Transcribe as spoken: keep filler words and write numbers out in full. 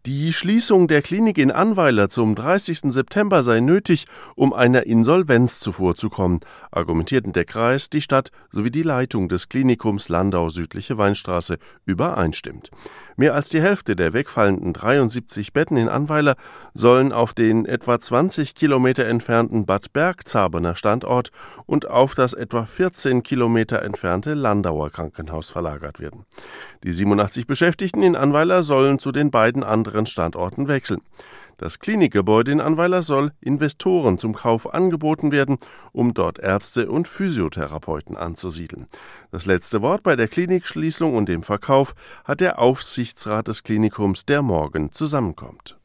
Die Schließung der Klinik in Annweiler zum dreißigsten September sei nötig, um einer Insolvenz zuvorzukommen, argumentierten der Kreis, die Stadt sowie die Leitung des Klinikums Landau Südliche Weinstraße übereinstimmt. Mehr als die Hälfte der wegfallenden dreiundsiebzig Betten in Annweiler sollen auf den etwa zwanzig Kilometer entfernten Bad Bergzaberner Standort und auf das etwa vierzehn Kilometer entfernte Landauer Krankenhaus verlagert werden. Die siebenundachtzig Beschäftigten in Annweiler sollen zu den beiden anderen Standorten wechseln. Das Klinikgebäude in Annweiler soll Investoren zum Kauf angeboten werden, um dort Ärzte und Physiotherapeuten anzusiedeln. Das letzte Wort bei der Klinikschließung und dem Verkauf hat der Aufsichtsrat des Klinikums, der morgen zusammenkommt.